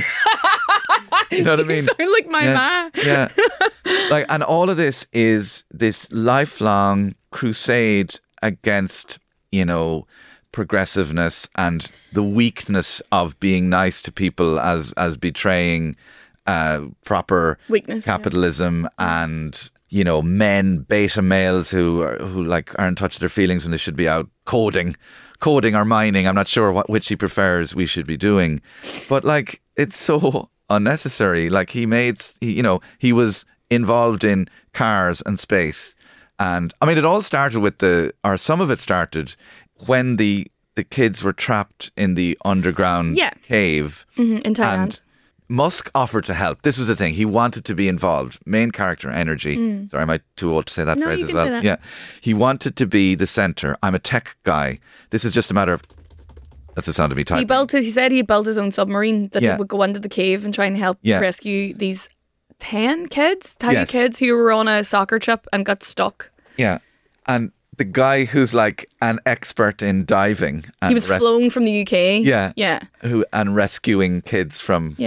You know what I mean?
Sound like my
yeah,
ma.
yeah. Like, and all of this is this lifelong crusade against, you know, progressiveness and the weakness of being nice to people as as betraying uh, proper
Weakness, yeah.
capitalism and, you know, men, beta males who are, who like are in touch with their feelings when they should be out coding, coding or mining. I'm not sure what which he prefers we should be doing, but like, it's so unnecessary. Like, he made, he, you know, he was involved in cars and space. And I mean, it all started with the, or some of it started when the the kids were trapped in the underground
Yeah.
cave.
Mhm, in Thailand.
And Musk offered to help. This was the thing. He wanted to be involved. Main character energy. Sorry, am I too old to say that
Mm. No,
phrase
you
as
can
well?
say that.
Yeah. He wanted to be the center. I'm a tech guy. This is just a matter of, that's the sound of me typing.
He built his, he said he built his own submarine that
Yeah.
would go into the cave and try and help
Yeah.
rescue these ten kids, tiny
Yes.
kids who were on a soccer trip and got stuck.
Yeah. And the guy who's like an expert in diving. And
He was
res-
flown from the U K.
Yeah.
Yeah.
Who, and rescuing kids from
Yeah.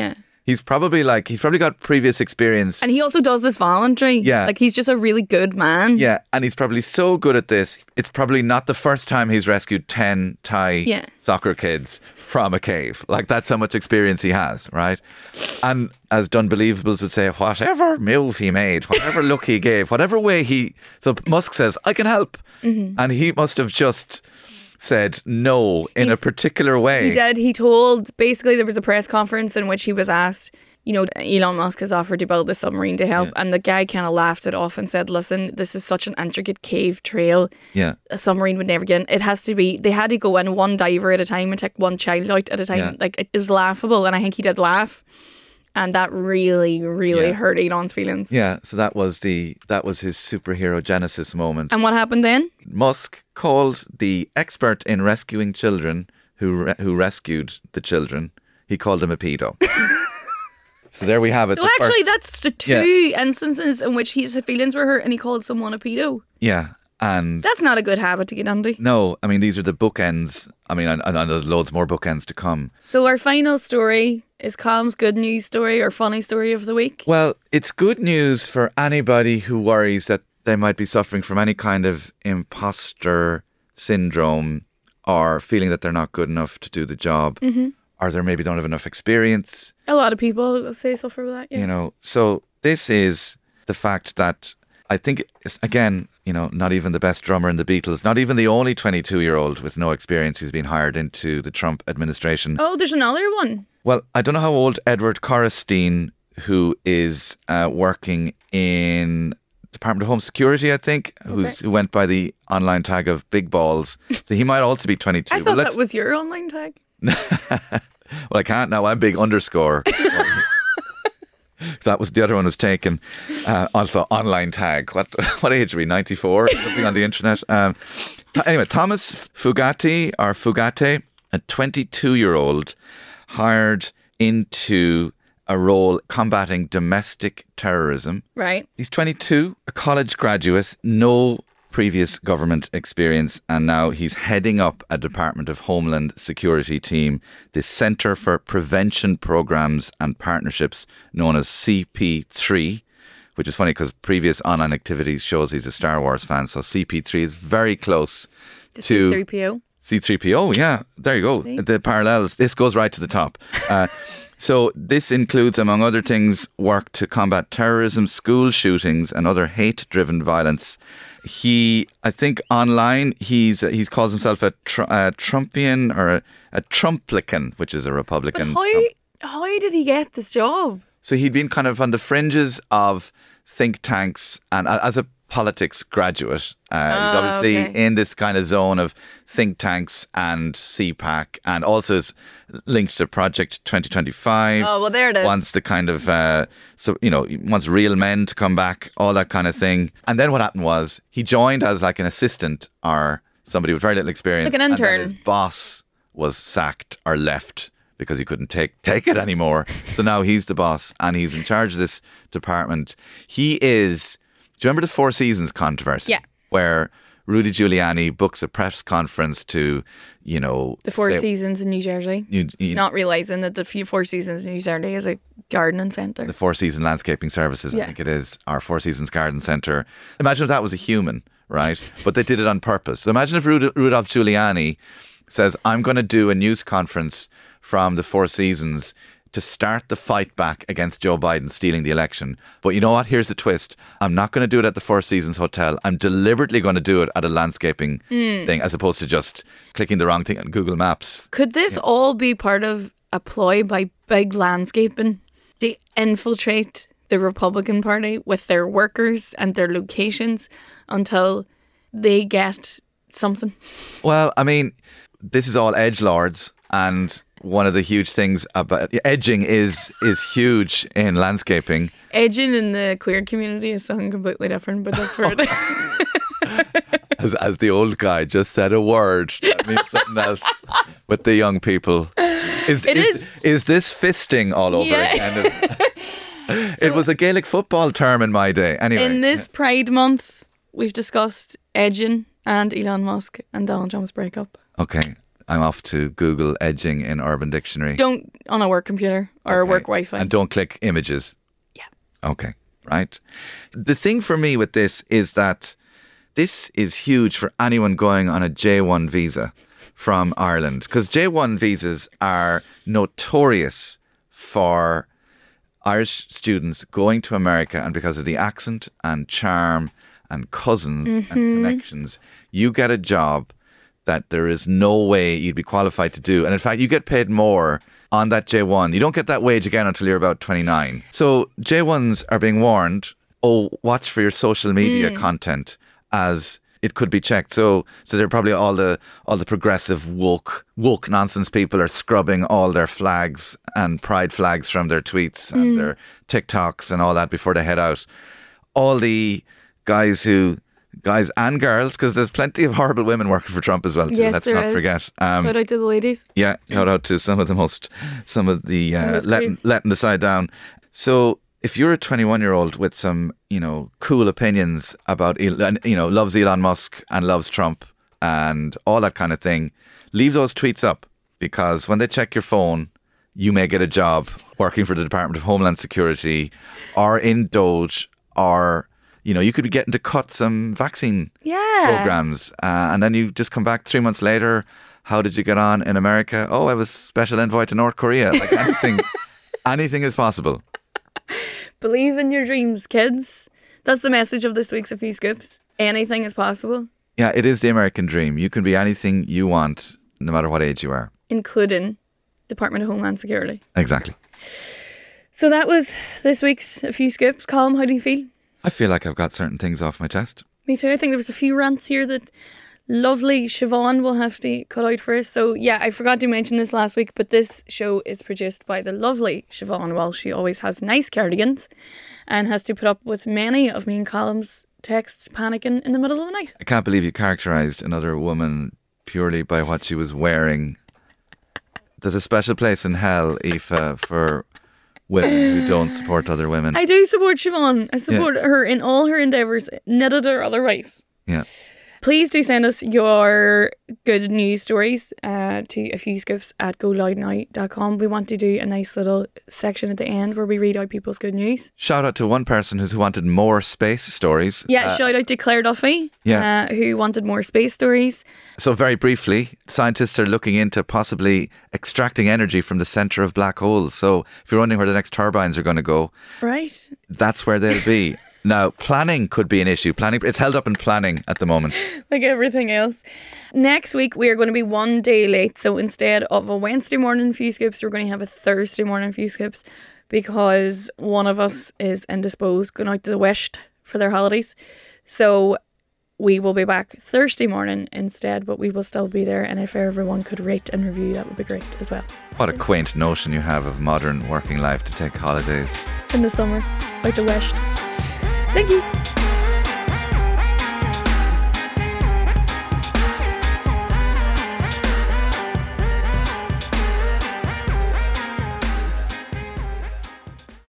He's probably like, he's probably got previous experience.
And he also does this voluntary.
Yeah.
Like, he's just a really good man.
Yeah, and he's probably so good at this. It's probably not the first time he's rescued ten Thai
Yeah.
soccer kids from a cave. Like, that's how much experience he has, right? And as Dunbelievables would say, whatever move he made, whatever look he gave, whatever way he... So Musk says, I can help. Mm-hmm. And he must have just said no in
He's-
a particular way.
He did. He told, basically, there was a press conference in which he was asked, you know, Elon Musk has offered to build the submarine to help.
Yeah.
And the guy kind of laughed it off and said, listen, this is such an intricate cave trail.
Yeah.
A submarine would never get in. It has to be, they had to go in one diver at a time and take one child out at a time.
Yeah.
Like, it was laughable. And I think he did laugh. And that really, really
Yeah.
hurt Elon's feelings.
Yeah, so that was the that was his superhero genesis moment.
And what happened then?
Musk called the expert in rescuing children who re- who rescued the children. He called him a pedo. So there we have it.
So
the
actually,
first-
that's the two instances in which his feelings were hurt and he called someone a pedo.
yeah, and
That's not a good habit to get into.
no, I mean these are the bookends. I mean, and, and there's loads more bookends to come.
So our final story is Calm's good news story or funny story of the week.
Well, it's good news for anybody who worries that they might be suffering from any kind of imposter syndrome or feeling that they're not good enough to do the job,
Mm-hmm.
or they maybe don't have enough experience.
A lot of people say suffer with that. Yeah.
You know, so this is the fact that I think, it's, again, you know, not even the best drummer in the Beatles, not even the only twenty-two-year-old with no experience who's been hired into the Trump administration.
Oh, there's another one.
Well, I don't know how old Edward Correstein, who is uh, working in Department of Home Security, I think, who's who went by the online tag of Big Balls. So he might also be twenty-two.
I
but
thought
let's-
that was your online tag.
Well, I can't now. I'm big underscore. That was the other one was taken. Uh, also, online tag. What what age are we? ninety-four? Something on the internet. Um, th- anyway, Thomas Fugate, or Fugate, a twenty-two-year-old hired into a role combating domestic terrorism.
Right.
He's twenty-two, a college graduate, no previous government experience, and now he's heading up a Department of Homeland Security team, the Centre for Prevention Programs and Partnerships, known as C P three, which is funny because previous online activities shows he's a Star Wars fan, so C P three is very close
The
to...
C three P O.
C three P O, yeah, there you go.
See?
The parallels, this goes right to the top. Uh, so this includes, among other things, work to combat terrorism, school shootings and other hate-driven violence. He, I think online, he's he calls himself a, tr- a Trumpian or a, a Trumplican, which is a
But
Republican.
how,
Trump.
how did he get this job?
So he'd been kind of on the fringes of think tanks, and uh, as a politics graduate, uh, he's
Ah,
obviously
okay.
in this kind of zone of think tanks and C PAC, and also is linked to Project twenty twenty-five.
Oh, well, there it is.
Wants the kind of, uh, so you know, he wants real men to come back, all that kind of thing. And then what happened was he joined as like an assistant or somebody with very little experience.
Like an
And then
intern.
his boss was sacked or left because he couldn't take take it anymore. So now he's the boss and he's in charge of this department. He is. Do you remember the Four Seasons controversy?
Yeah.
Where Rudy Giuliani books a press conference to, you know,
The Four
say-
Seasons in New Jersey.
You, you,
Not realising that the few Four Seasons in New Jersey is a gardening centre.
the Four Season Landscaping Services, I
Yeah.
think it is, our Four Seasons Garden Centre. Imagine if that was a human, right? But they did it on purpose. So imagine if Rud- Rudolph Giuliani says, I'm going to do a news conference from the Four Seasons to start the fight back against Joe Biden stealing the election. But you know what? Here's the twist. I'm not going to do it at the Four Seasons Hotel. I'm deliberately going to do it at a landscaping thing as opposed to just clicking the wrong thing on Google Maps.
Could this all be part of a ploy by big landscaping to infiltrate the Republican Party with their workers and their locations until they get something?
Well, I mean, this is all edgelords, and one of the huge things about edging is is huge in landscaping.
Edging in the queer community is something completely different, but that's where it
As, as the old guy just said a word that means something else with the young people. Is
It
is,
is.
is this fisting all over
Yeah.
again? It was a Gaelic football term in my day. Anyway,
In this Pride Month, we've discussed edging and Elon Musk and Donald Trump's breakup.
okay. I'm off to Google edging in Urban Dictionary.
Don't on a work computer or
Okay.
work Wi-Fi.
And don't click images.
Yeah.
Okay, right. The thing for me with this is that this is huge for anyone going on a J one visa from Ireland, because J one visas are notorious for Irish students going to America, and because of the accent and charm and cousins and connections, you get a job that there is no way you'd be qualified to do. And in fact, you get paid more on that J one. You don't get that wage again until you're about twenty-nine. So J ones are being warned, oh, watch for your social media content, as it could be checked. So so they're probably all the all the progressive woke woke nonsense people are scrubbing all their flags and pride flags from their tweets and their TikToks and all that before they head out. All the guys who guys and girls, because there's plenty of horrible women working for Trump as well too.
Yes,
Let's
there
not
is.
forget. Um,
Shout out to the ladies.
yeah, shout out to some of the most, some of the uh,
that's
letting,
great.
letting the side down. So if you're a twenty-one-year-old with some, you know, cool opinions about, El- you know, loves Elon Musk and loves Trump and all that kind of thing, leave those tweets up, because when they check your phone, you may get a job working for the Department of Homeland Security or in Doge, or, you know, you could be getting to cut some vaccine
Yeah.
programs, uh, and then you just come back three months later. How did you get on in America? Oh, I was special envoy to North Korea. Like anything, anything is possible.
Believe in your dreams, kids. That's the message of this week's A Few Scoops. Anything is possible,
Yeah, it is the American dream. You can be anything you want, no matter what age you are.
including Department of Homeland Security.
Exactly.
So that was this week's A Few Scoops. Colm, how do you feel?
I feel like I've got certain things off my chest.
Me too. I think there was a few rants here that lovely Siobhan will have to cut out for us. So yeah, I forgot to mention this last week, but this show is produced by the lovely Siobhan Welsh. She always has nice cardigans and has to put up with many of me and Colm's texts panicking in the middle of the night.
I can't believe you characterised another woman purely by what she was wearing. There's a special place in hell, Aoife, for women who don't support other women.
I do support Siobhan. I support her in all her endeavours, knitted or otherwise.
Yeah.
Please do send us your good news stories uh, to a few scoops at go loud now dot com. We want to do a nice little section at the end where we read out people's good news.
Shout out to one person who's wanted more space stories.
Yeah,
Uh,
shout out to Claire Duffy,
Yeah.
uh, who wanted more space stories.
So very briefly, scientists are looking into possibly extracting energy from the centre of black holes. So if you're wondering where the next turbines are going to go,
Right?
that's where they'll be. Now, planning could be an issue. Planning, it's held up in planning at the moment.
Like everything else. Next week, we are going to be one day late. So instead of a Wednesday morning Few Scoops, we're going to have a Thursday morning Few Scoops because one of us is indisposed, going out to the West for their holidays. So we will be back Thursday morning instead, but we will still be there. And if everyone could rate and review, that would be great as well.
What a quaint notion you have of modern working life to take holidays.
In the summer, out the West. Thank you.